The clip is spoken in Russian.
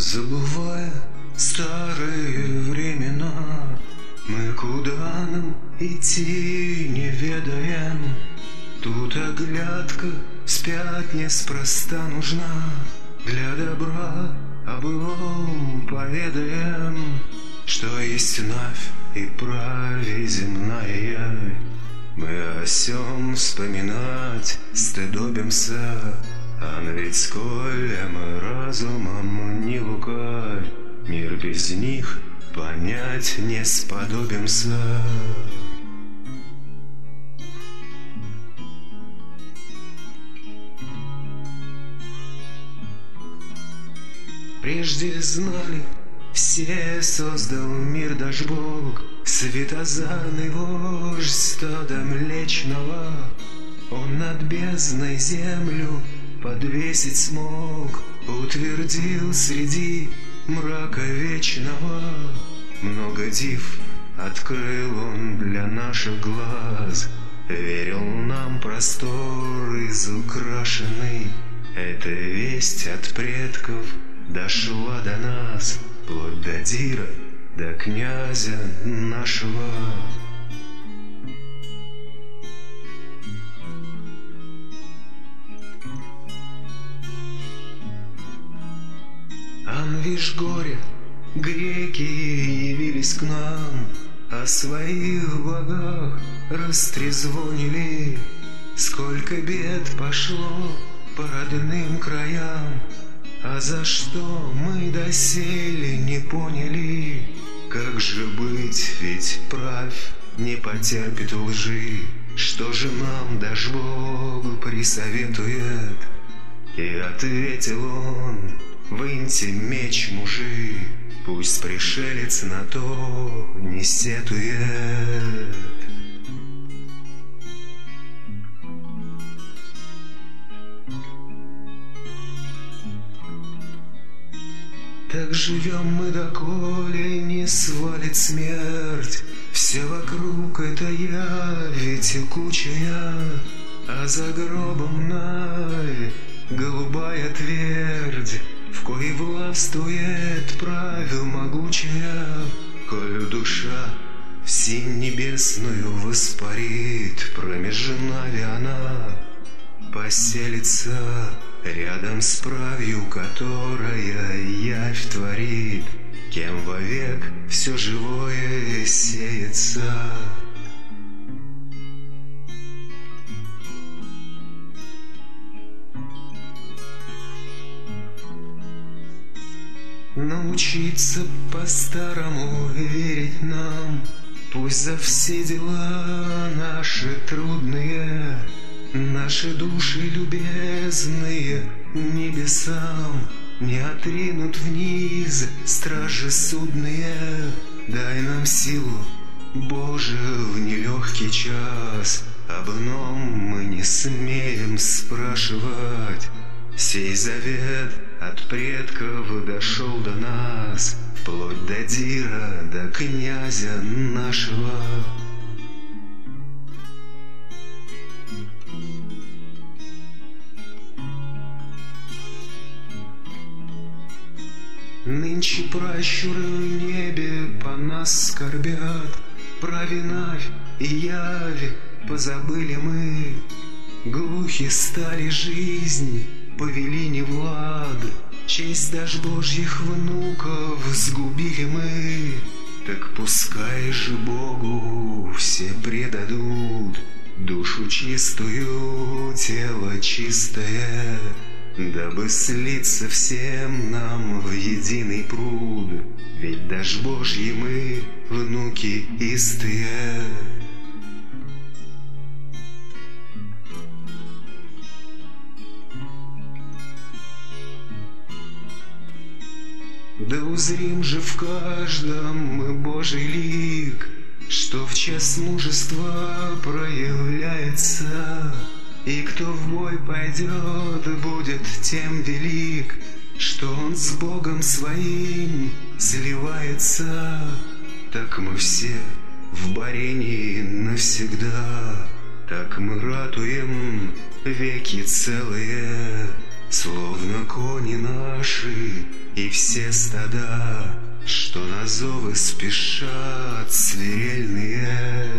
Забывая старые времена, мы куда нам идти не ведаем. Тут оглядка вспять неспроста нужна. Для добра о былом поведаем, что есть навь и праве земная явь. Мы о сём вспоминать стыдобимся, а ведь сколь мы разумом не лукавь, мир без них понять не сподобимся. Прежде знали, все создал мир даже Бог, светозарный вождь стада млечного. Он над бездной землю подвесить смог, утвердил среди мрака вечного. Много див открыл он для наших глаз, верил нам простор изукрашенный. Эта весть от предков дошла до нас, вплоть до Дира, до князя нашего. Вишь горе, греки явились к нам, о своих богах растрезвонили. Сколько бед пошло по родным краям, а за что мы доселе не поняли. Как же быть, ведь правь не потерпит лжи. Что же нам даже Бог присоветует? И ответил он: выньте меч, мужи, пусть пришелец на то не сетует. Так живем мы, доколе не свалит смерть. Все вокруг это явь текучая, а за гробом Навь голубая твердь, в коей властвует правил могучая. Коль душа в синь небесную воспарит, промеж Нави она поселится рядом с правью, которая явь творит, кем вовек все живое сеется. Научиться по-старому верить нам, пусть за все дела наши трудные, наши души любезные небесам не отринут вниз стражи судные. Дай нам силу, Боже, в нелегкий час, об ином мы не смеем спрашивать. Сей завет от предков дошел до нас, вплоть до Дира, до князя нашего. Нынче пращуры в небе по нас скорбят, праве Навь и явь позабыли мы. Глухи стали жизни, повели не влад, честь даже Божьих внуков сгубили мы. Так пускай же Богу все предадут душу чистую, тело чистое, дабы слиться всем нам в единый пруд, ведь даже Божьи мы внуки истые. Да узрим же в каждом мы Божий лик, что в час мужества проявляется. И кто в бой пойдет, будет тем велик, что он с Богом своим сливается. Так мы все в борении навсегда, так мы ратуем веки целые, словно кони наши и все стада, что на зовы спешат свирельные.